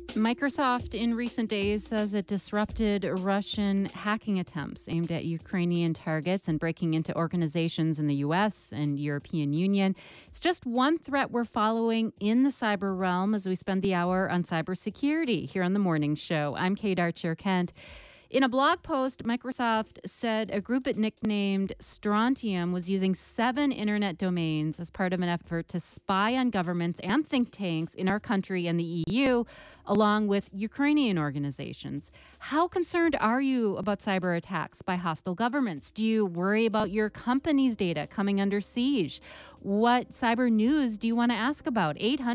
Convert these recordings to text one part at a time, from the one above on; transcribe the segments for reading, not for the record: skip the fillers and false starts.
Microsoft in recent days says it disrupted Russian hacking attempts aimed at Ukrainian targets and breaking into organizations in the US and European Union. It's just one threat we're following in the cyber realm as we spend the hour on cybersecurity here on the morning show. I'm Kate Archer Kent. In a blog post, Microsoft said a group it nicknamed Strontium was using 7 internet domains as part of an effort to spy on governments and think tanks in our country and the EU, along with Ukrainian organizations. How concerned are you about cyber attacks by hostile governments? Do you worry about your company's data coming under siege? What cyber news do you want to ask about?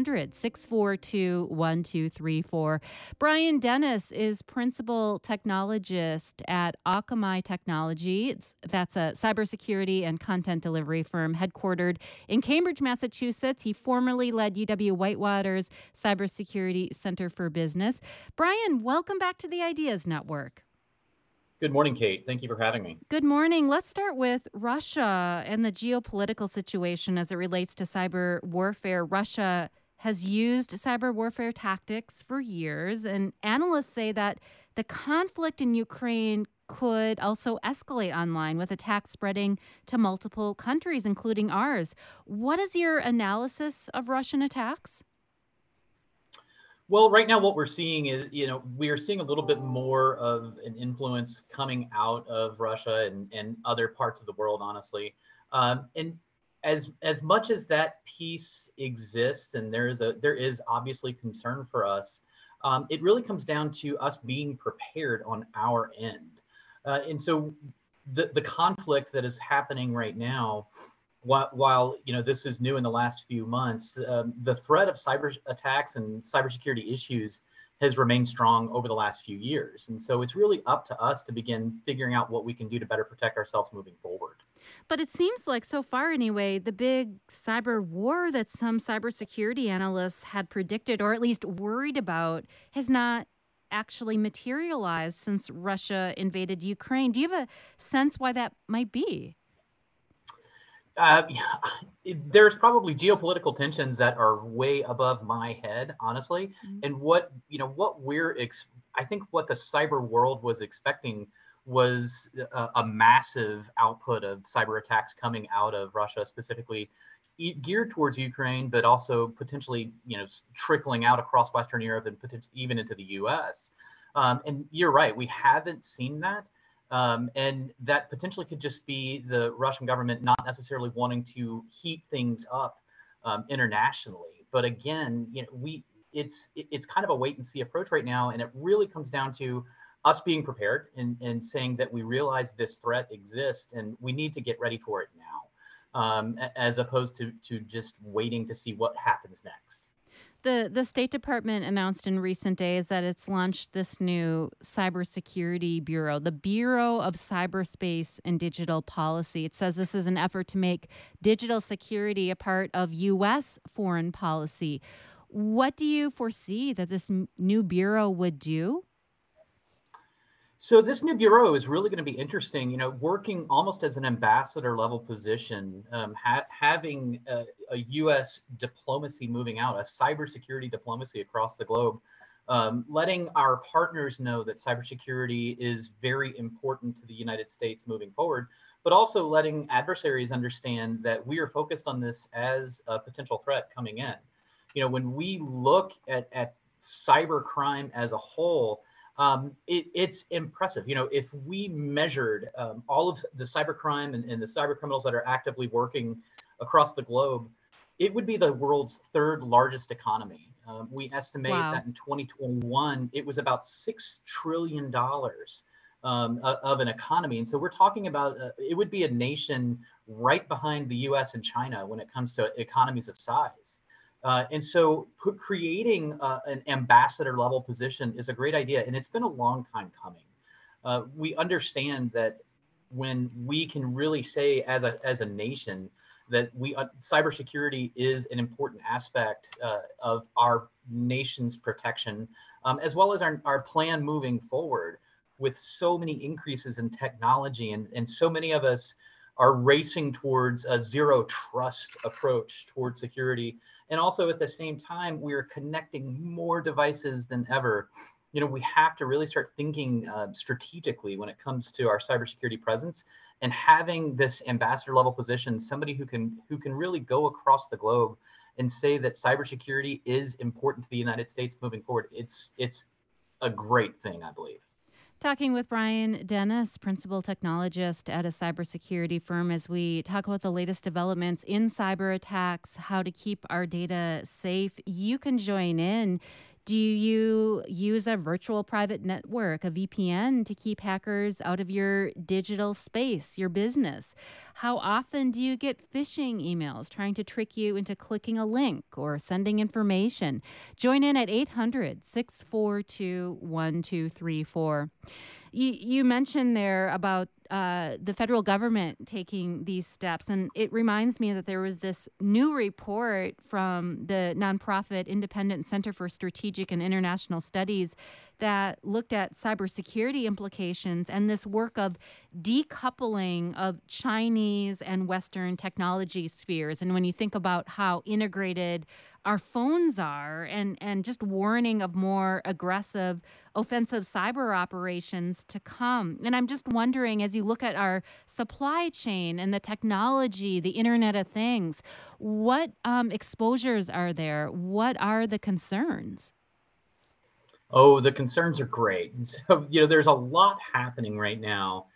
800-642-1234. Brian Dennis is principal technologist at Akamai Technology. That's a cybersecurity and content delivery firm headquartered in Cambridge, Massachusetts. He formerly led UW Whitewater's Cybersecurity Center for Business. Brian, welcome back to the Ideas Network. Good morning, Kate. Thank you for having me. Good morning. Let's start with Russia and the geopolitical situation as it relates to cyber warfare. Russia has used cyber warfare tactics for years, and analysts say that the conflict in Ukraine could also escalate online with attacks spreading to multiple countries, including ours. What is your analysis of Russian attacks? Well, right now what we're seeing is, we are seeing a little bit more of an influence coming out of Russia and other parts of the world, honestly. And as much as that piece exists, and there is obviously concern for us, it really comes down to us being prepared on our end. And so the conflict that is happening right now, while this is new in the last few months, the threat of cyber attacks and cybersecurity issues has remained strong over the last few years. And so it's really up to us to begin figuring out what we can do to better protect ourselves moving forward. But it seems like so far anyway, the big cyber war that some cybersecurity analysts had predicted or at least worried about has not actually materialized since Russia invaded Ukraine. Do you have a sense why that might be? Yeah, there's probably geopolitical tensions that are way above my head, honestly. And I think what the cyber world was expecting was a massive output of cyber attacks coming out of Russia, specifically geared towards Ukraine, but also potentially, trickling out across Western Europe and potentially even into the US. And you're right, we haven't seen that. And that potentially could just be the Russian government not necessarily wanting to heat things up internationally. But again, it's kind of a wait and see approach right now, and it really comes down to us being prepared and saying that we realize this threat exists and we need to get ready for it now, as opposed to just waiting to see what happens next. The State Department announced in recent days that it's launched this new cybersecurity bureau, the Bureau of Cyberspace and Digital Policy. It says this is an effort to make digital security a part of U.S. foreign policy. What do you foresee that this new bureau would do? So this new bureau is really going to be interesting, working almost as an ambassador level position, having a U.S. diplomacy moving out, a cybersecurity diplomacy across the globe, letting our partners know that cybersecurity is very important to the United States moving forward, but also letting adversaries understand that we are focused on this as a potential threat coming in. When we look at cyber crime as a whole, it's impressive. If we measured all of the cybercrime and the cyber criminals that are actively working across the globe, it would be the world's third largest economy. We estimate that in 2021, it was about $6 trillion of an economy. And so we're talking about, it would be a nation right behind the US and China when it comes to economies of size. And so creating an ambassador level position is a great idea. And it's been a long time coming. We understand that when we can really say as a nation that cybersecurity is an important aspect of our nation's protection, as well as our plan moving forward with so many increases in technology and so many of us are racing towards a zero trust approach towards security. And also at the same time, we are connecting more devices than ever. We have to really start thinking strategically when it comes to our cybersecurity presence, and having this ambassador level position, somebody who can really go across the globe and say that cybersecurity is important to the United States moving forward. It's a great thing, I believe. Talking with Brian Dennis, principal technologist at a cybersecurity firm, as we talk about the latest developments in cyber attacks, how to keep our data safe. You can join in. Do you use a virtual private network, a VPN, to keep hackers out of your digital space, your business? How often do you get phishing emails trying to trick you into clicking a link or sending information? Join in at 800-642-1234. You mentioned there about the federal government taking these steps, and it reminds me that there was this new report from the nonprofit Independent Center for Strategic and International Studies that looked at cybersecurity implications and this work of decoupling of Chinese and Western technology spheres. And when you think about how integrated our phones are, and just warning of more aggressive offensive cyber operations to come. And I'm just wondering, as you look at our supply chain and the technology, the Internet of Things, what exposures are there? What are the concerns? Oh, the concerns are great. And so, there's a lot happening right now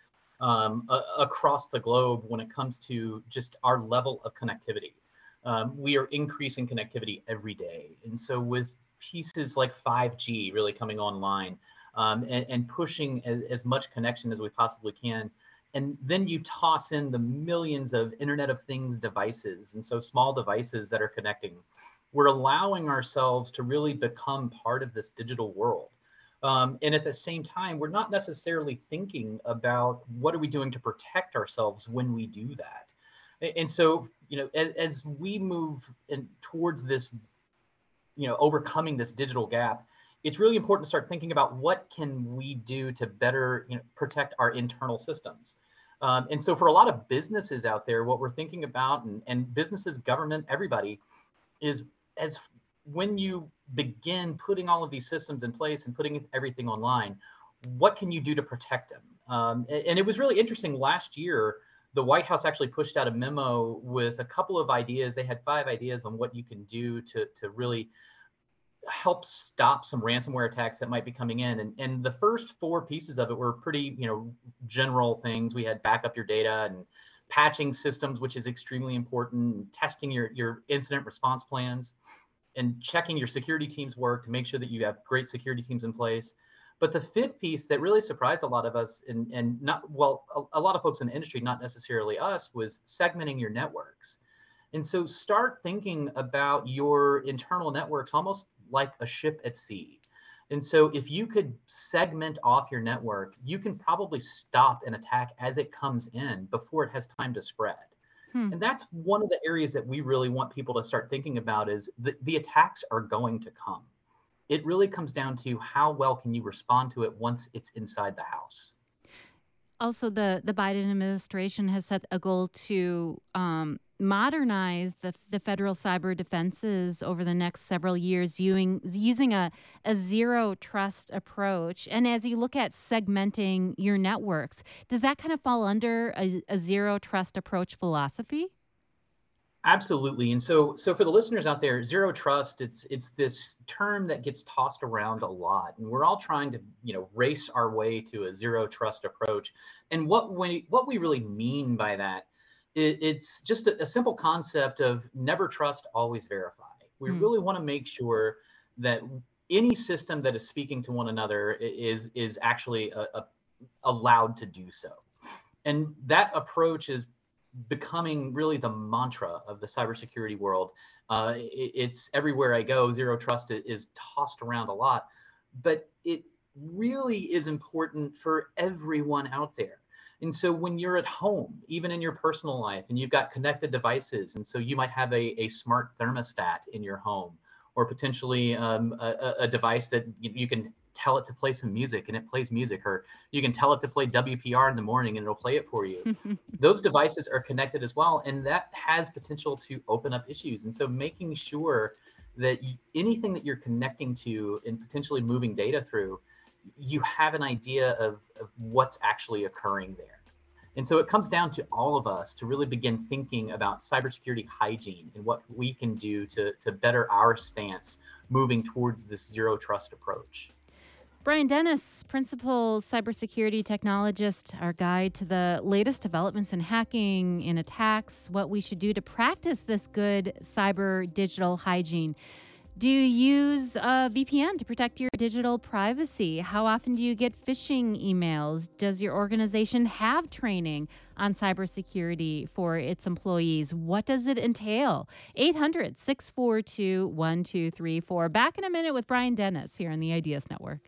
across the globe when it comes to just our level of connectivity. We are increasing connectivity every day. And so with pieces like 5G really coming online, and pushing as much connection as we possibly can, and then you toss in the millions of Internet of Things devices, and so small devices that are connecting, we're allowing ourselves to really become part of this digital world. And at the same time, we're not necessarily thinking about what are we doing to protect ourselves when we do that. And so, as we move towards this, overcoming this digital gap, it's really important to start thinking about what can we do to better, protect our internal systems. And so for a lot of businesses out there, what we're thinking about, and businesses, government, everybody, is as when you begin putting all of these systems in place and putting everything online, what can you do to protect them? And it was really interesting. Last year, the White House actually pushed out a memo with a couple of ideas. They had 5 ideas on what you can do to really help stop some ransomware attacks that might be coming in. And the first 4 pieces of it were pretty, general things. We had back up your data and patching systems, which is extremely important, testing your incident response plans, and checking your security team's work to make sure that you have great security teams in place. But the 5th piece that really surprised a lot of us, and not, well, a lot of folks in the industry, not necessarily us, was segmenting your networks. And so start thinking about your internal networks almost like a ship at sea. And so if you could segment off your network, you can probably stop an attack as it comes in before it has time to spread. And that's one of the areas that we really want people to start thinking about, is the attacks are going to come. It really comes down to how well can you respond to it once it's inside the house. Also, the Biden administration has set a goal to modernize the federal cyber defenses over the next several years, using a zero trust approach. And as you look at segmenting your networks, does that kind of fall under a zero trust approach philosophy? Absolutely. And so for the listeners out there, zero trust, it's this term that gets tossed around a lot. And we're all trying to, race our way to a zero trust approach. And what we really mean by that, it's just a simple concept of never trust, always verify. We really want to make sure that any system that is speaking to one another is actually allowed to do so. And that approach is becoming really the mantra of the cybersecurity world. It's everywhere I go. Zero trust is tossed around a lot, but it really is important for everyone out there. And so when you're at home, even in your personal life, and you've got connected devices, and so you might have a smart thermostat in your home, or potentially a device that you can tell it to play some music and it plays music, or you can tell it to play WPR in the morning and it'll play it for you. Those devices are connected as well, and that has potential to open up issues. And so making sure that anything that you're connecting to and potentially moving data through, you have an idea of what's actually occurring there. And so it comes down to all of us to really begin thinking about cybersecurity hygiene and what we can do to better our stance moving towards this zero trust approach. Brian Dennis, Principal Cybersecurity Technologist, our guide to the latest developments in hacking, in attacks, what we should do to practice this good cyber digital hygiene. Do you use a VPN to protect your digital privacy? How often do you get phishing emails? Does your organization have training on cybersecurity for its employees? What does it entail? 800-642-1234. Back in a minute with Brian Dennis here on the Ideas Network.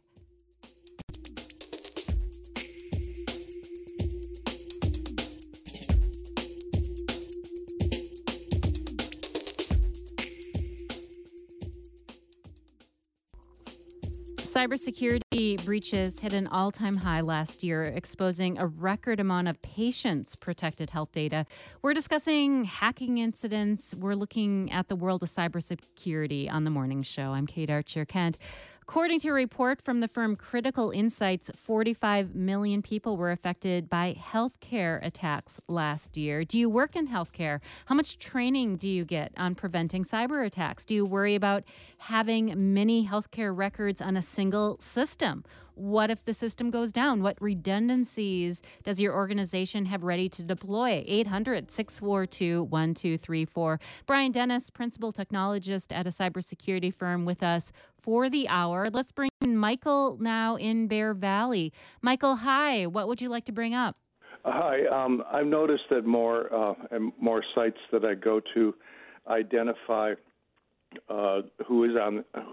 Cybersecurity breaches hit an all-time high last year, exposing a record amount of patients' protected health data. We're discussing hacking incidents. We're looking at the world of cybersecurity on the morning show. I'm Kate Archer-Kent. According to a report from the firm Critical Insights, 45 million people were affected by healthcare attacks last year. Do you work in healthcare? How much training do you get on preventing cyber attacks? Do you worry about having many healthcare records on a single system? What if the system goes down? What redundancies does your organization have ready to deploy? 800-642-1234. Brian Dennis, Principal Technologist at a cybersecurity firm, with us for the hour. Let's bring in Michael now in Bear Valley. Michael, hi. What would you like to bring up? Hi. I've noticed that more and more sites that I go to identify who is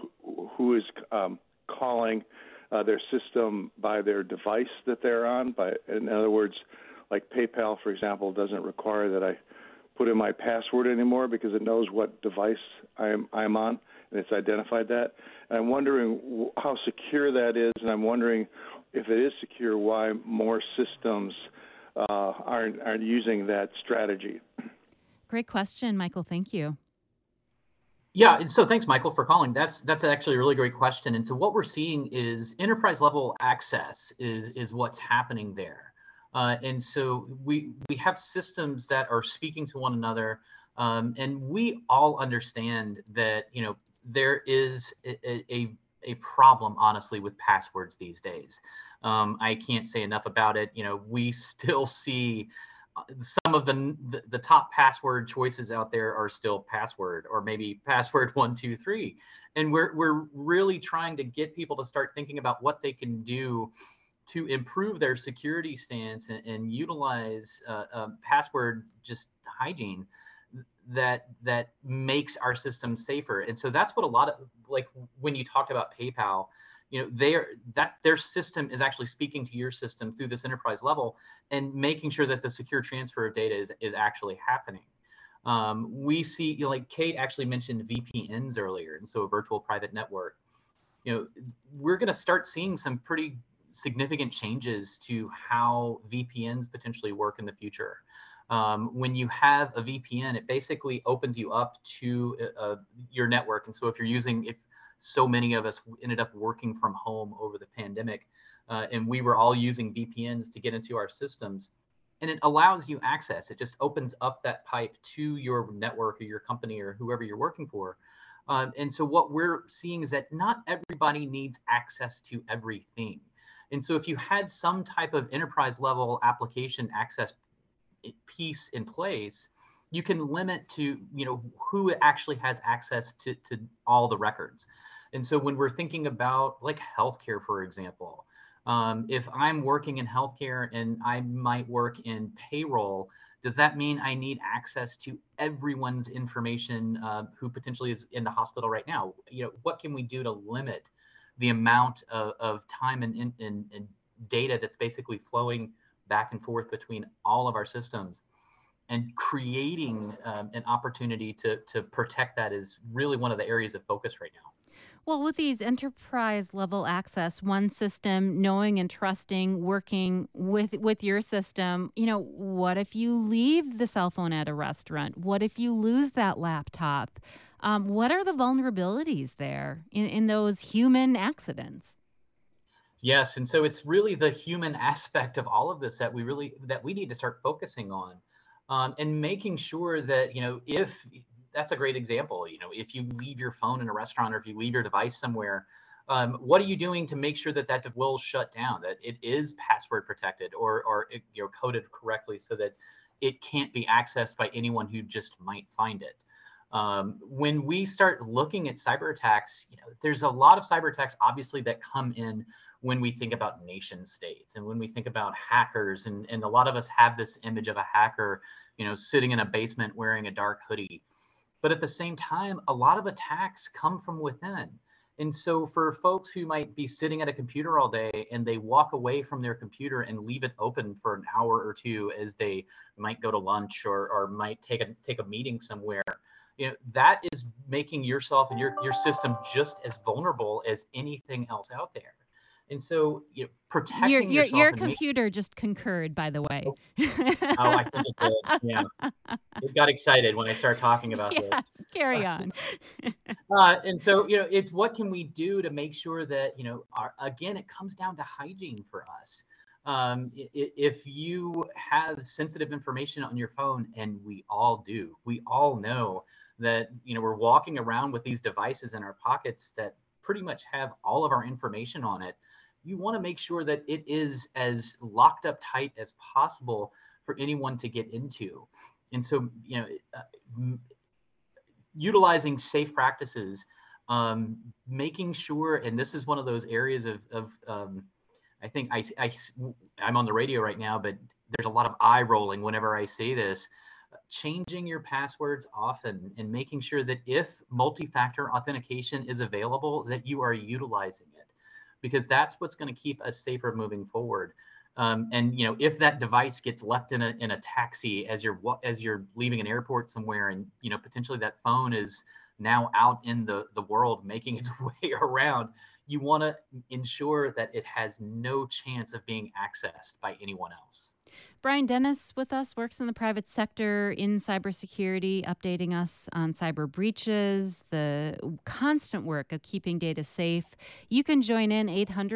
calling their system by their device that they're on. In other words, like PayPal, for example, doesn't require that I put in my password anymore because it knows what device I'm on, and it's identified that. And I'm wondering how secure that is, and I'm wondering if it is secure, why more systems aren't using that strategy. Great question, Michael. Thank you. Yeah, and so thanks, Michael, for calling. That's actually a really great question. And so what we're seeing is enterprise level access is what's happening there. And so we have systems that are speaking to one another, and we all understand that there is a problem, honestly, with passwords these days. I can't say enough about it. We still see some of the top password choices out there are still password, or maybe password 123. And we're really trying to get people to start thinking about what they can do to improve their security stance and utilize password just hygiene that makes our system safer. And so that's what a lot of, like when you talked about PayPal, their system is actually speaking to your system through this enterprise level and making sure that the secure transfer of data is actually happening. We see, like Kate actually mentioned VPNs earlier, and so a virtual private network. We're going to start seeing some pretty significant changes to how VPNs potentially work in the future. When you have a VPN, it basically opens you up to your network. And so if so many of us ended up working from home over the pandemic, and we were all using VPNs to get into our systems, and it allows you access. It just opens up that pipe to your network or your company or whoever you're working for. And so what we're seeing is that not everybody needs access to everything. And so if you had some type of enterprise level application access piece in place, you can limit to who actually has access to all the records. And so when we're thinking about like healthcare, for example, if I'm working in healthcare and I might work in payroll, does that mean I need access to everyone's information who potentially is in the hospital right now? What can we do to limit the amount of time and data that's basically flowing back and forth between all of our systems? And creating an opportunity to protect that is really one of the areas of focus right now. Well, with these enterprise level access, one system knowing and trusting, working with your system, what if you leave the cell phone at a restaurant? What if you lose that laptop? What are the vulnerabilities there in those human accidents? Yes, and so it's really the human aspect of all of this that we need to start focusing on, and making sure that if that's a great example. If you leave your phone in a restaurant or if you leave your device somewhere, what are you doing to make sure that that will shut down, that it is password protected or coded correctly so that it can't be accessed by anyone who just might find it. When we start looking at cyber attacks, there's a lot of cyber attacks obviously that come in when we think about nation states and when we think about hackers, and a lot of us have this image of a hacker, sitting in a basement wearing a dark hoodie. But at the same time, a lot of attacks come from within. And so for folks who might be sitting at a computer all day and they walk away from their computer and leave it open for an hour or two as they might go to lunch or might take a meeting somewhere, that is making yourself and your system just as vulnerable as anything else out there. And so, Your protecting your yourself your and making. computer just concurred, by the way. Oh, I think it did. Yeah, it got excited when I started talking about this. Yes, carry on. And so, it's what can we do to make sure that, again, it comes down to hygiene for us. If you have sensitive information on your phone, and we all do, we all know that, we're walking around with these devices in our pockets that pretty much have all of our information on it. You want to make sure that it is as locked up tight as possible for anyone to get into. And so, utilizing safe practices, making sure, and this is one of those areas of I think I'm on the radio right now, but there's a lot of eye rolling whenever I say this. Changing your passwords often and making sure that if multi-factor authentication is available, that you are utilizing it, because that's what's going to keep us safer moving forward. And if that device gets left in a taxi as you're leaving an airport somewhere, and potentially that phone is now out in the world making its way around, you want to ensure that it has no chance of being accessed by anyone else. Brian Dennis with us, works in the private sector in cybersecurity, updating us on cyber breaches, the constant work of keeping data safe. You can join in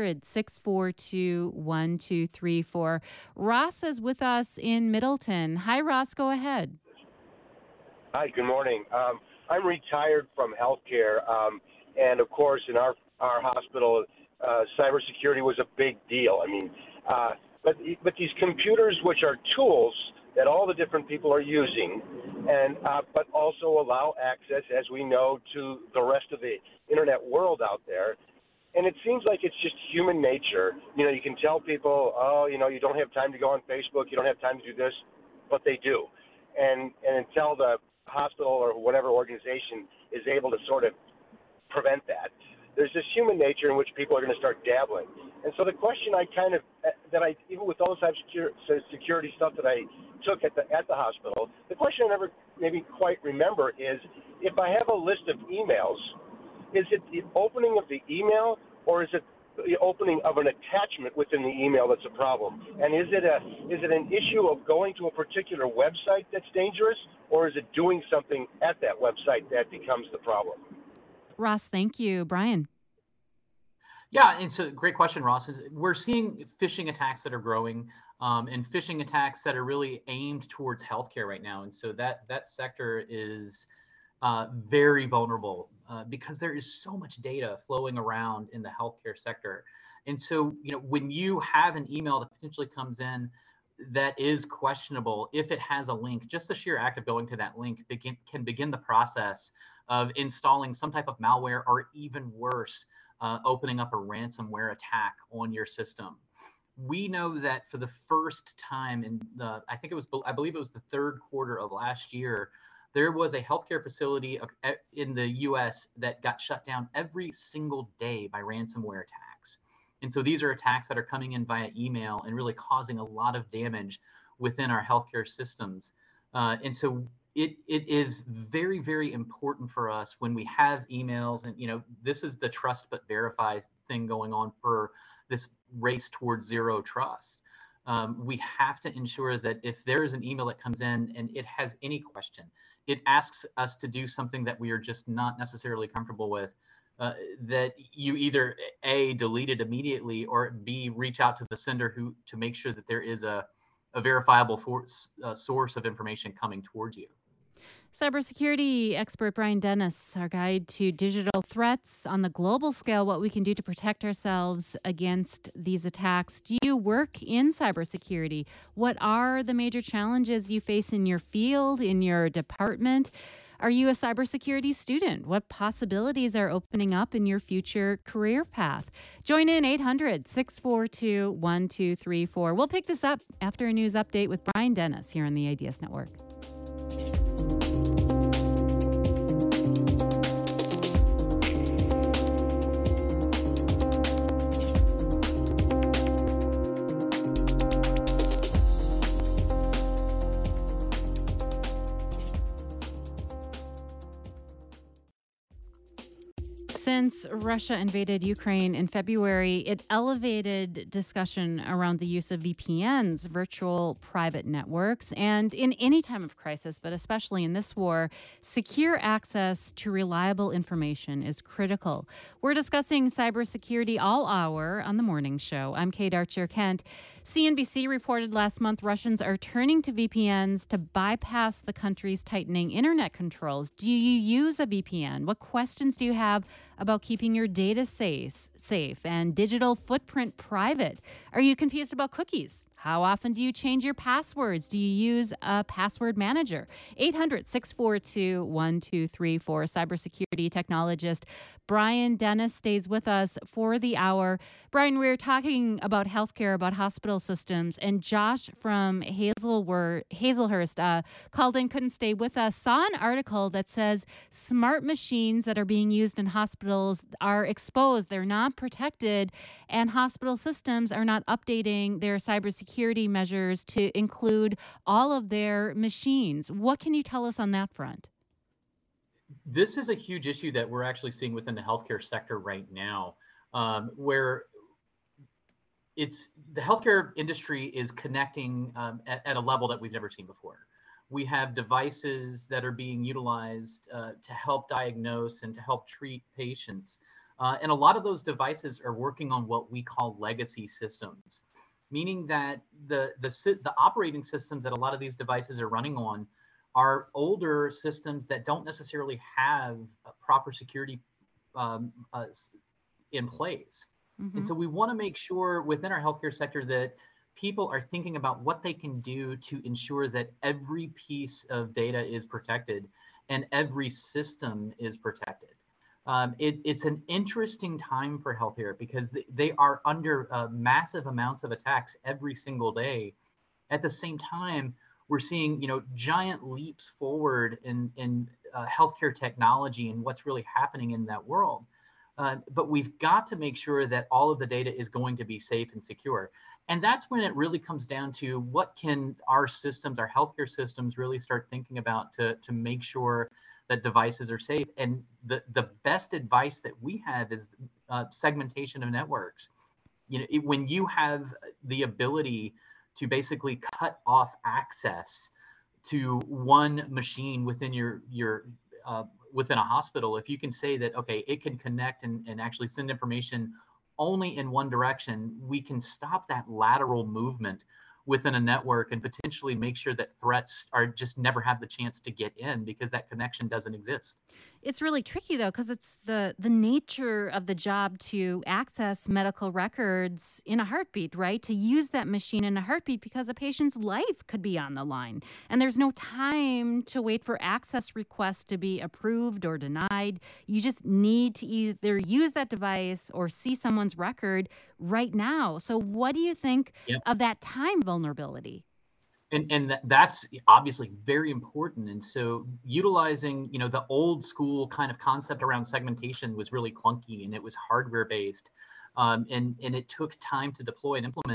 800-642-1234. Ross is with us in Middleton. Hi, Ross, go ahead. Hi, good morning. I'm retired from healthcare, and of course, in our hospital, cybersecurity was a big deal. I mean, but these computers, which are tools that all the different people are using, and but also allow access, as we know, to the rest of the internet world out there. And it seems like it's just human nature. You can tell people, oh, you don't have time to go on Facebook, you don't have time to do this, but they do. And until the hospital or whatever organization is able to sort of prevent that, there's this human nature in which people are going to start dabbling. And so the question even with all the cybersecurity stuff that I took at the hospital, the question I never maybe quite remember is, if I have a list of emails, is it the opening of the email, or is it the opening of an attachment within the email that's a problem? And is it an issue of going to a particular website that's dangerous, or is it doing something at that website that becomes the problem? Ross, thank you. Brian. Yeah, it's a great question, Ross. We're seeing phishing attacks that are growing, and phishing attacks that are really aimed towards healthcare right now. And so that sector is very vulnerable because there is so much data flowing around in the healthcare sector. And so, when you have an email that potentially comes in that is questionable, if it has a link, just the sheer act of going to that link can begin the process of installing some type of malware, or even worse, opening up a ransomware attack on your system. We know that for the first time I believe it was the third quarter of last year, there was a healthcare facility in the US that got shut down every single day by ransomware attacks. And so these are attacks that are coming in via email and really causing a lot of damage within our healthcare systems. And so it is very, very important for us when we have emails, and this is the trust but verify thing going on for this race towards zero trust. We have to ensure that if there is an email that comes in and it has any question, it asks us to do something that we are just not necessarily comfortable with, that you either A, delete it immediately, or B, reach out to the sender to make sure that there is a verifiable source of information coming towards you. Cybersecurity expert Brian Dennis, our guide to digital threats on the global scale, what we can do to protect ourselves against these attacks. Do you work in cybersecurity? What are the major challenges you face in your field, in your department? Are you a cybersecurity student? What possibilities are opening up in your future career path? Join in 800-642-1234. We'll pick this up after a news update with Brian Dennis here on the IDS Network. Since Russia invaded Ukraine in February, it elevated discussion around the use of VPNs, virtual private networks, and in any time of crisis, but especially in this war, secure access to reliable information is critical. We're discussing cybersecurity all hour on the morning show. I'm Kate Archer-Kent. CNBC reported last month Russians are turning to VPNs to bypass the country's tightening internet controls. Do you use a VPN? What questions do you have about keeping your data safe and digital footprint private? Are you confused about cookies? How often do you change your passwords? Do you use a password manager? 800-642-1234. Cybersecurity technologist Brian Dennis stays with us for the hour. Brian, we're talking about healthcare, about hospital systems, and Josh from Hazelhurst called in, couldn't stay with us, saw an article that says smart machines that are being used in hospitals are exposed. They're not protected, and hospital systems are not updating their cybersecurity measures to include all of their machines. What can you tell us on that front? This is a huge issue that we're actually seeing within the healthcare sector right now, where the healthcare industry is connecting at a level that we've never seen before. We have devices that are being utilized to help diagnose and to help treat patients. And a lot of those devices are working on what we call legacy systems, meaning that the operating systems that a lot of these devices are running on are older systems that don't necessarily have proper security in place. Mm-hmm. And so we want to make sure within our healthcare sector that people are thinking about what they can do to ensure that every piece of data is protected and every system is protected. It's an interesting time for healthcare because they are under massive amounts of attacks every single day. At the same time, we're seeing, giant leaps forward in healthcare technology and what's really happening in that world. But we've got to make sure that all of the data is going to be safe and secure. And that's when it really comes down to what can our systems, our healthcare systems, really start thinking about to make sure that devices are safe. And the best advice that we have is segmentation of networks. When you have the ability to basically cut off access to one machine within within a hospital, if you can say that, okay, it can connect and actually send information only in one direction, we can stop that lateral movement within a network and potentially make sure that threats are just never have the chance to get in because that connection doesn't exist. It's really tricky, though, because it's the nature of the job to access medical records in a heartbeat, right? To use that machine in a heartbeat because a patient's life could be on the line. And there's no time to wait for access requests to be approved or denied. You just need to either use that device or see someone's record right now. So what do you think of that time vulnerability? And that's obviously very important. And so utilizing, the old school kind of concept around segmentation was really clunky and it was hardware based. And it took time to deploy and implement.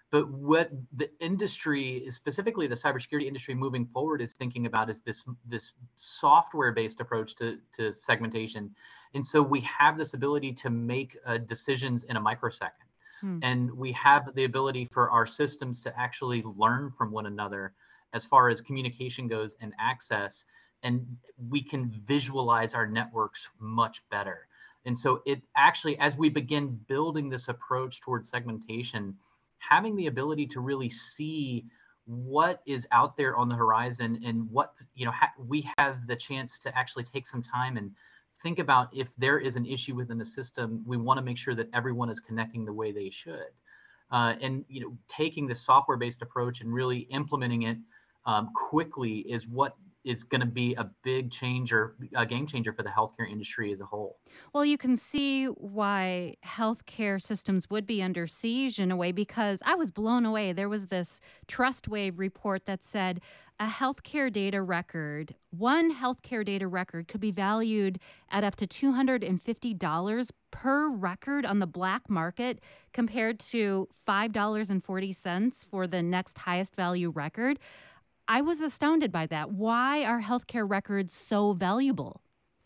But what the industry, specifically the cybersecurity industry moving forward, is thinking about is this software-based approach to segmentation. And so we have this ability to make decisions in a microsecond. Hmm. And we have the ability for our systems to actually learn from one another as far as communication goes and access. And we can visualize our networks much better. And so it actually, as we begin building this approach towards segmentation, having the ability to really see what is out there on the horizon and what, we have the chance to actually take some time and think about if there is an issue within the system, we want to make sure that everyone is connecting the way they should. And taking the software-based approach and really implementing it quickly is what is going to be a big changer, a game changer for the healthcare industry as a whole. Well, you can see why healthcare systems would be under siege in a way, because I was blown away. There was this TrustWave report that said one healthcare data record could be valued at up to $250 per record on the black market, compared to $5.40 for the next highest value record. I was astounded by that. Why are healthcare records so valuable?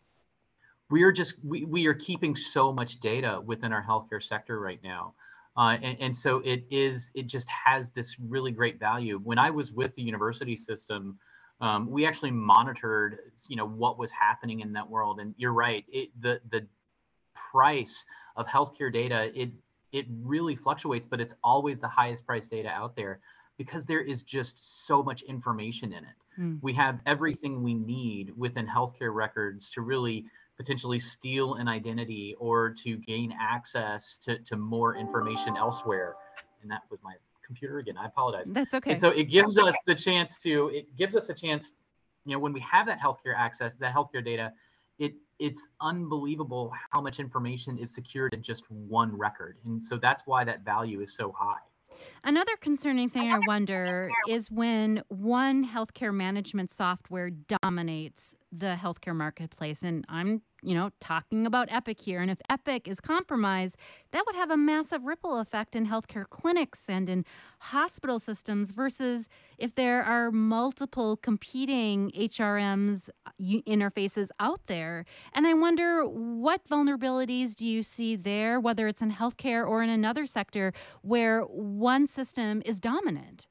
We are keeping so much data within our healthcare sector right now. And so it just has this really great value. When I was with the university system, we actually monitored, what was happening in that world. And you're right, the price of healthcare data, it really fluctuates, but it's always the highest priced data out there, because there is just so much information in it. We have everything we need within healthcare records to really potentially steal an identity or to gain access to more information elsewhere. And that was my computer again, I apologize. That's okay. And so it gives us a chance, when we have that healthcare access, that healthcare data, it's unbelievable how much information is secured in just one record. And so that's why that value is so high. Another concerning thing I wonder is when one healthcare management software dominates the healthcare marketplace. And I'm, talking about Epic here. And if Epic is compromised, that would have a massive ripple effect in healthcare clinics and in hospital systems, versus if there are multiple competing HRMs interfaces out there. And I wonder, what vulnerabilities do you see there, whether it's in healthcare or in another sector where one system is dominant?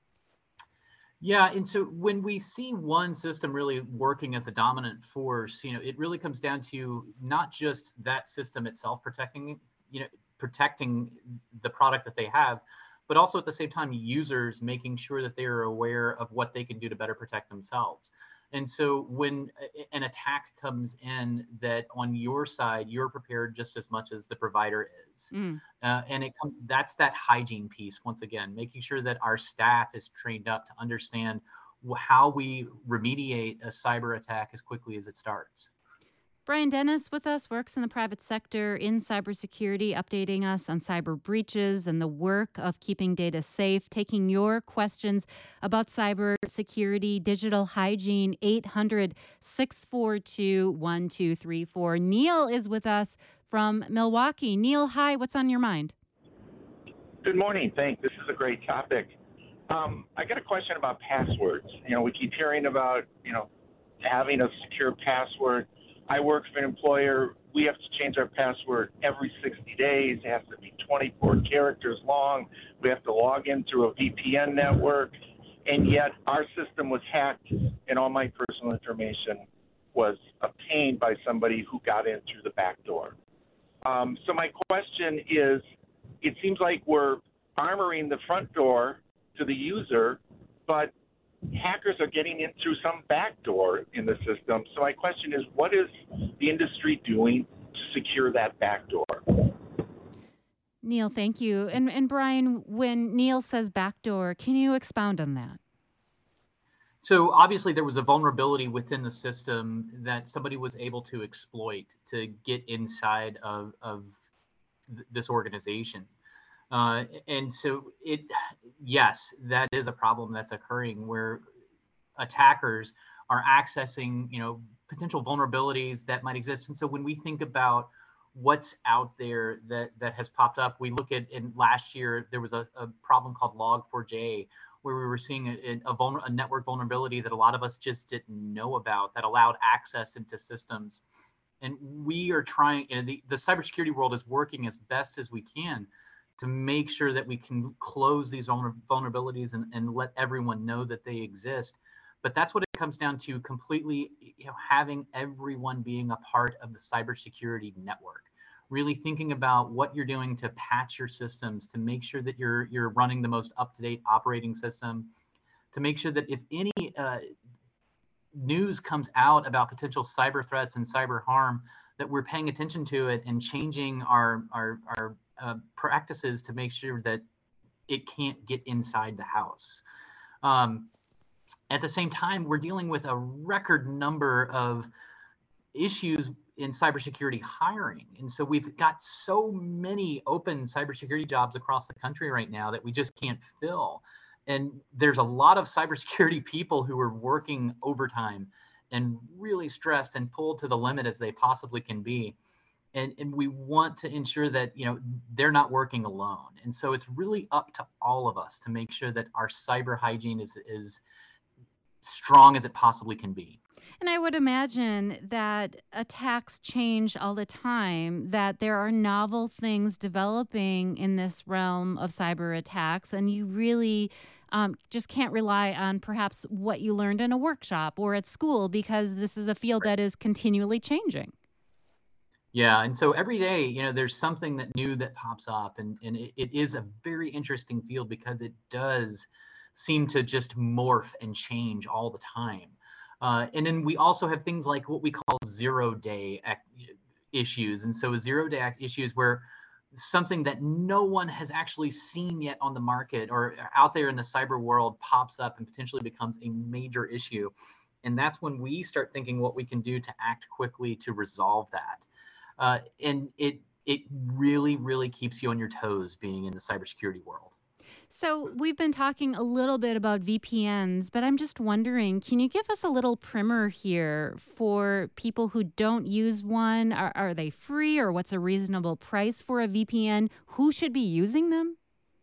Yeah, and so when we see one system really working as the dominant force, it really comes down to not just that system itself protecting the product that they have, but also at the same time users making sure that they are aware of what they can do to better protect themselves. And so when an attack comes in, that on your side, you're prepared just as much as the provider is. And that's that hygiene piece, once again, making sure that our staff is trained up to understand how we remediate a cyber attack as quickly as it starts. Brian Dennis with us, works in the private sector in cybersecurity, updating us on cyber breaches and the work of keeping data safe. Taking your questions about cybersecurity, digital hygiene, 800-642-1234. Neil is with us from Milwaukee. Neil, hi, what's on your mind? Good morning. Thanks. This is a great topic. I got a question about passwords. We keep hearing about, having a secure password. I work for an employer. We have to change our password every 60 days. It has to be 24 characters long. We have to log in through a VPN network. And yet our system was hacked, and all my personal information was obtained by somebody who got in through the back door. So my question is, it seems like we're armoring the front door to the user, but hackers are getting in through some back door in the system. So my question is, what is the industry doing to secure that back door? Neil, thank you. And Brian, when Neil says backdoor, can you expound on that? So obviously there was a vulnerability within the system that somebody was able to exploit to get inside of this organization. And so yes, that is a problem that's occurring, where attackers are accessing, potential vulnerabilities that might exist. And so when we think about what's out there that has popped up. We look at, in last year, there was a problem called Log4j, where we were seeing a network vulnerability that a lot of us just didn't know about, that allowed access into systems. And we are trying, the cybersecurity world is working as best as we can to make sure that we can close these vulnerabilities and let everyone know that they exist. But that's what it comes down to, completely, having everyone being a part of the cybersecurity network. Really thinking about what you're doing to patch your systems, to make sure that you're running the most up-to-date operating system, to make sure that if any news comes out about potential cyber threats and cyber harm, that we're paying attention to it and changing our practices to make sure that it can't get inside the house. At the same time, we're dealing with a record number of issues in cybersecurity hiring. And so we've got so many open cybersecurity jobs across the country right now that we just can't fill. And there's a lot of cybersecurity people who are working overtime and really stressed and pulled to the limit as they possibly can be. And we want to ensure that, they're not working alone. And so it's really up to all of us to make sure that our cyber hygiene is strong as it possibly can be. And I would imagine that attacks change all the time, that there are novel things developing in this realm of cyber attacks, and you really just can't rely on perhaps what you learned in a workshop or at school, because this is a field that is continually changing. Yeah, and so every day, there's something new that pops up, and it is a very interesting field because it does seem to just morph and change all the time. And then we also have things like what we call zero-day issues. And so a zero-day issue is where something that no one has actually seen yet on the market or out there in the cyber world pops up and potentially becomes a major issue. And that's when we start thinking what we can do to act quickly to resolve that. And it really, really keeps you on your toes being in the cybersecurity world. So we've been talking a little bit about VPNs, but I'm just wondering, can you give us a little primer here for people who don't use one? Are they free, or what's a reasonable price for a VPN? Who should be using them?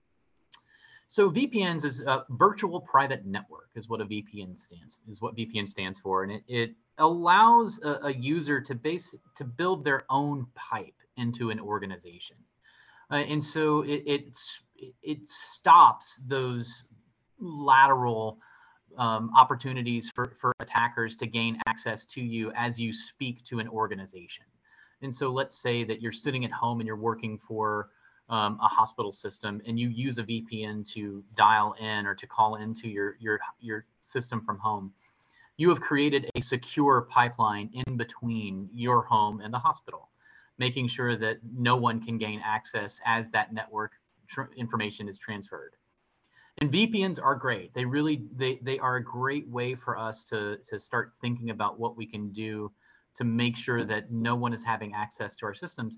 So VPNs is a virtual private network is what VPN stands for. And it allows a user to build their own pipe into an organization. And so it stops those lateral opportunities for attackers to gain access to you as you speak to an organization. And so let's say that you're sitting at home and you're working for a hospital system, and you use a VPN to dial in or to call into your system from home. You have created a secure pipeline in between your home and the hospital, making sure that no one can gain access as that network information is transferred. And VPNs are great. They are a great way for us to start thinking about what we can do to make sure that no one is having access to our systems.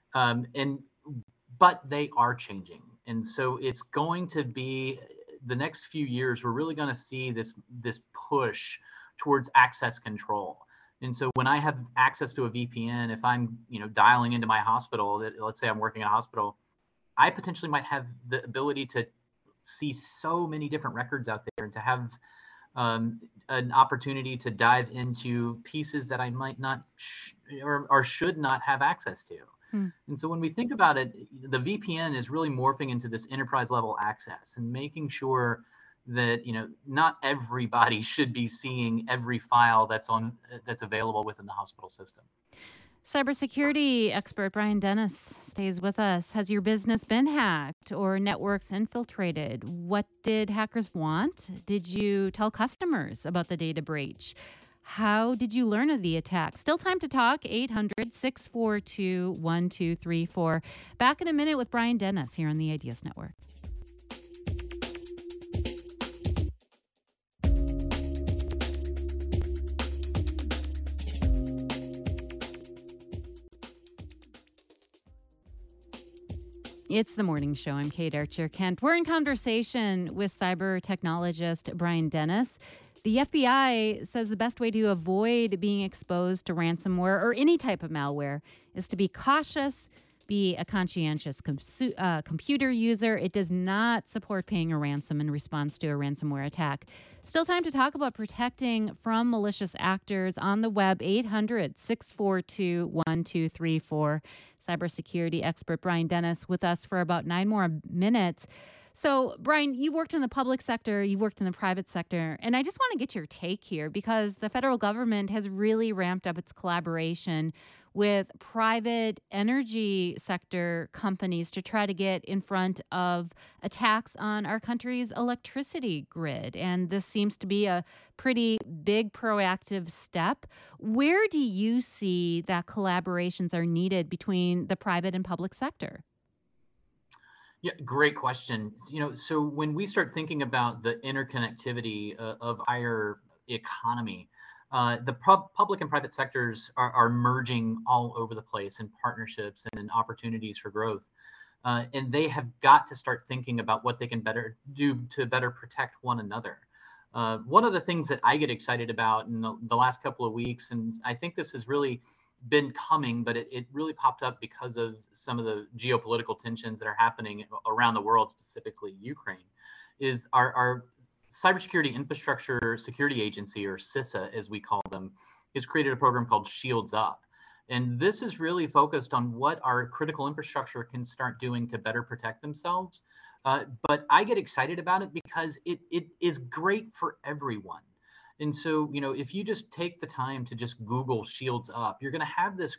But they are changing. And so it's going to be, the next few years, we're really going to see this push towards access control. And so when I have access to a VPN, if I'm dialing into my hospital, let's say I'm working at a hospital, I potentially might have the ability to see so many different records out there and to have an opportunity to dive into pieces that I might not or should not have access to. And so when we think about it, the VPN is really morphing into this enterprise level access and making sure that not everybody should be seeing every file that's available within the hospital system. Cybersecurity expert Brian Dennis stays with us. Has your business been hacked or networks infiltrated? What did hackers want? Did you tell customers about the data breach? How did you learn of the attack? Still time to talk. 800-642-1234. Back in a minute with Brian Dennis here on the Ideas Network. It's the morning show. I'm Kate Archer-Kent. We're in conversation with cyber technologist Brian Dennis. The FBI says the best way to avoid being exposed to ransomware or any type of malware is to be cautious, be a conscientious computer user. It does not support paying a ransom in response to a ransomware attack. Still time to talk about protecting from malicious actors on the web. 800-642-1234. Cybersecurity expert Brian Dennis with us for about 9 more minutes. So, Brian, you've worked in the public sector, you've worked in the private sector, and I just want to get your take here because the federal government has really ramped up its collaboration with private energy sector companies to try to get in front of attacks on our country's electricity grid. And this seems to be a pretty big proactive step. Where do you see that collaborations are needed between the private and public sector? Yeah, great question. So when we start thinking about the interconnectivity of our economy, the public and private sectors are merging all over the place in partnerships and in opportunities for growth. And they have got to start thinking about what they can better do to better protect one another. One of the things that I get excited about in the last couple of weeks, and I think this has really been coming, but it really popped up because of some of the geopolitical tensions that are happening around the world, specifically Ukraine, is our Cybersecurity Infrastructure Security Agency, or CISA as we call them, has created a program called Shields Up. And this is really focused on what our critical infrastructure can start doing to better protect themselves. But I get excited about it because it is great for everyone. And so, if you just take the time to just Google Shields Up, you're going to have this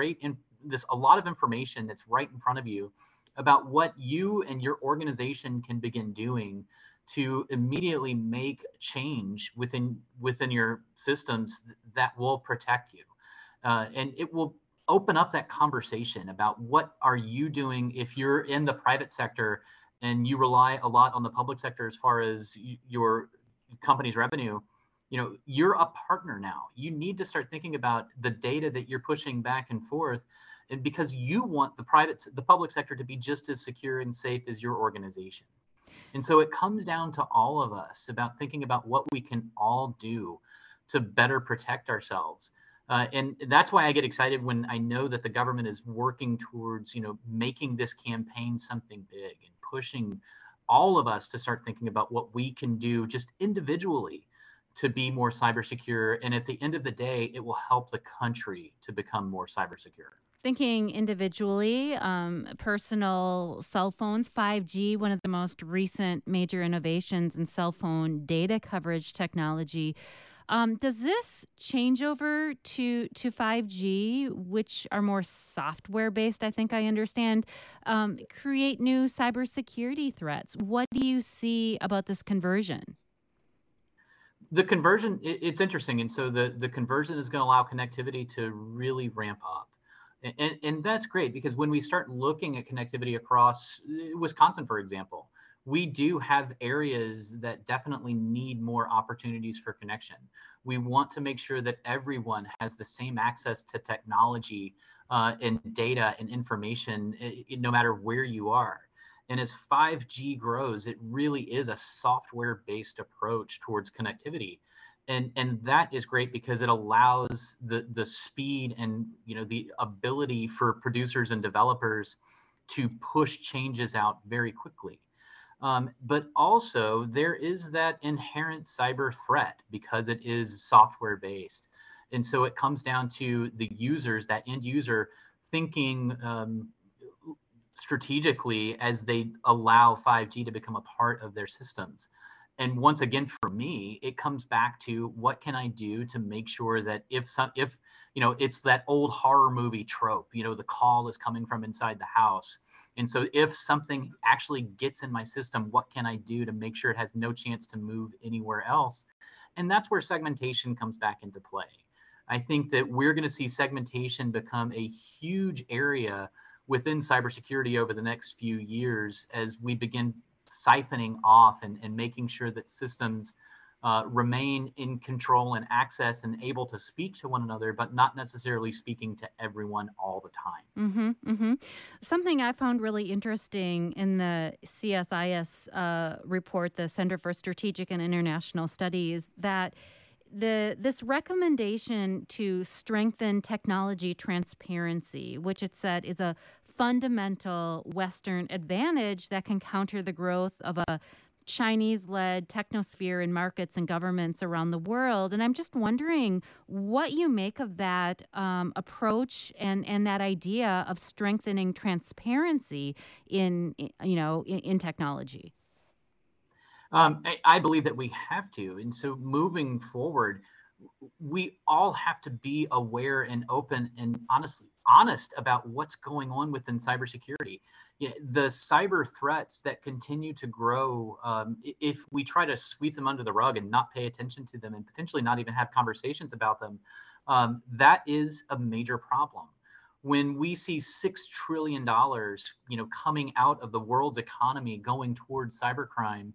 a lot of information that's right in front of you about what you and your organization can begin doing to immediately make change within your systems that will protect you. And it will open up that conversation about what are you doing if you're in the private sector and you rely a lot on the public sector as far as your company's revenue. You're a partner now. You need to start thinking about the data that you're pushing back and forth, and because you want the public sector to be just as secure and safe as your organization. And so it comes down to all of us about thinking about what we can all do to better protect ourselves. And that's why I get excited when I know that the government is working towards, making this campaign something big and pushing all of us to start thinking about what we can do just individually to be more cyber secure. And at the end of the day, it will help the country to become more cyber secure. Thinking individually, personal cell phones, 5G, one of the most recent major innovations in cell phone data coverage technology. Does this change over to 5G, which are more software based, I think I understand, create new cybersecurity threats? What do you see about this conversion? The conversion, it's interesting. And so the conversion is going to allow connectivity to really ramp up. And that's great because when we start looking at connectivity across Wisconsin, for example, we do have areas that definitely need more opportunities for connection. We want to make sure that everyone has the same access to technology and data and information, no matter where you are. And as 5G grows, it really is a software-based approach towards connectivity. And that is great because it allows the speed and the ability for producers and developers to push changes out very quickly. But also there is that inherent cyber threat because it is software based. And so it comes down to the users, that end user, thinking strategically as they allow 5G to become a part of their systems. And once again, for me, it comes back to what can I do to make sure that if it's that old horror movie trope, the call is coming from inside the house. And so if something actually gets in my system, what can I do to make sure it has no chance to move anywhere else? And that's where segmentation comes back into play. I think that we're going to see segmentation become a huge area within cybersecurity over the next few years as we begin siphoning off and making sure that systems remain in control and access and able to speak to one another, but not necessarily speaking to everyone all the time. Something I found really interesting in the CSIS report, the Center for Strategic and International Studies, that this recommendation to strengthen technology transparency, which it said is a fundamental Western advantage that can counter the growth of a Chinese-led technosphere in markets and governments around the world. And I'm just wondering what you make of that approach and that idea of strengthening transparency in technology. I believe that we have to. And so moving forward, we all have to be aware and open and honest about what's going on within cybersecurity. The cyber threats that continue to grow, if we try to sweep them under the rug and not pay attention to them and potentially not even have conversations about them, that is a major problem. When we see $6 trillion, coming out of the world's economy going towards cybercrime,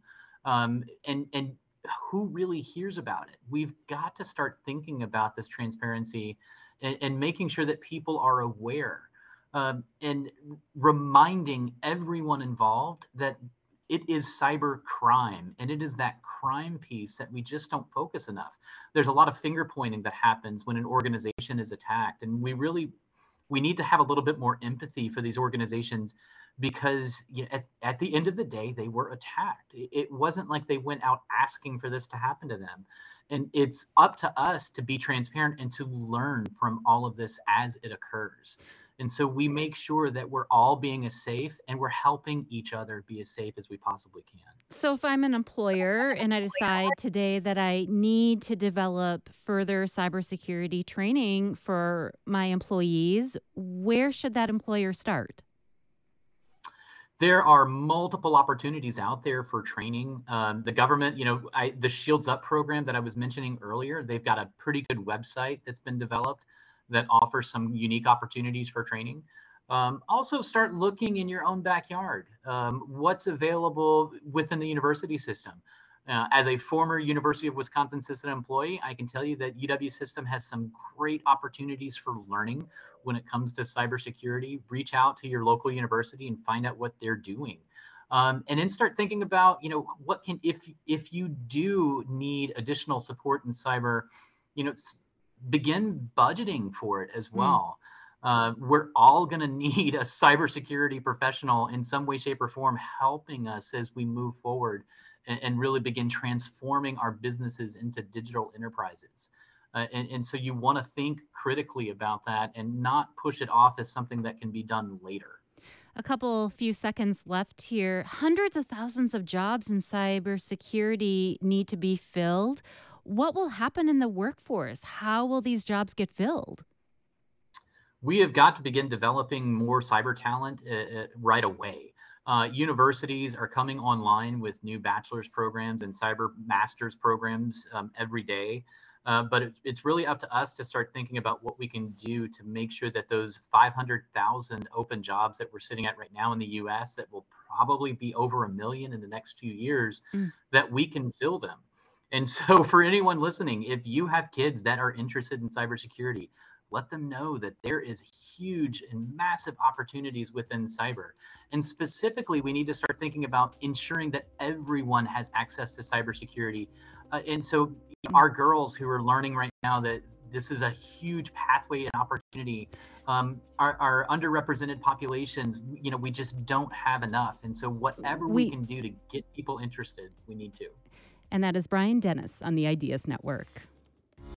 and who really hears about it? We've got to start thinking about this transparency and making sure that people are aware, and reminding everyone involved that it is cyber crime, and it is that crime piece that we just don't focus enough. There's a lot of finger pointing that happens when an organization is attacked, and we need to have a little bit more empathy for these organizations, because at the end of the day, they were attacked. It wasn't like they went out asking for this to happen to them. And it's up to us to be transparent and to learn from all of this as it occurs. And so we make sure that we're all being as safe and we're helping each other be as safe as we possibly can. So if I'm an employer and I decide today that I need to develop further cybersecurity training for my employees, where should that employer start? There are multiple opportunities out there for training. The government, the Shields Up program that I was mentioning earlier, they've got a pretty good website that's been developed that offers some unique opportunities for training. Also start looking in your own backyard. What's available within the university system? As a former University of Wisconsin system employee, I can tell you that UW system has some great opportunities for learning when it comes to cybersecurity. Reach out to your local university and find out what they're doing. And then start thinking about, what can, if you do need additional support in cyber, begin budgeting for it as well. We're all going to need a cybersecurity professional in some way, shape, or form helping us as we move forward and really begin transforming our businesses into digital enterprises. And so you want to think critically about that and not push it off as something that can be done later. A few seconds left here. Hundreds of thousands of jobs in cybersecurity need to be filled. What will happen in the workforce? How will these jobs get filled? We have got to begin developing more cyber talent right away. Universities are coming online with new bachelor's programs and cyber master's programs every day. But it's really up to us to start thinking about what we can do to make sure that those 500,000 open jobs that we're sitting at right now in the U.S. that will probably be over 1 million in the next few years, that we can fill them. And so for anyone listening, if you have kids that are interested in cybersecurity, let them know that there is huge and massive opportunities within cyber. And specifically, we need to start thinking about ensuring that everyone has access to cybersecurity. And so our girls who are learning right now that this is a huge pathway and opportunity, our underrepresented populations, we just don't have enough. And so whatever we can do to get people interested, we need to. And that is Brian Dennis on the Ideas Network.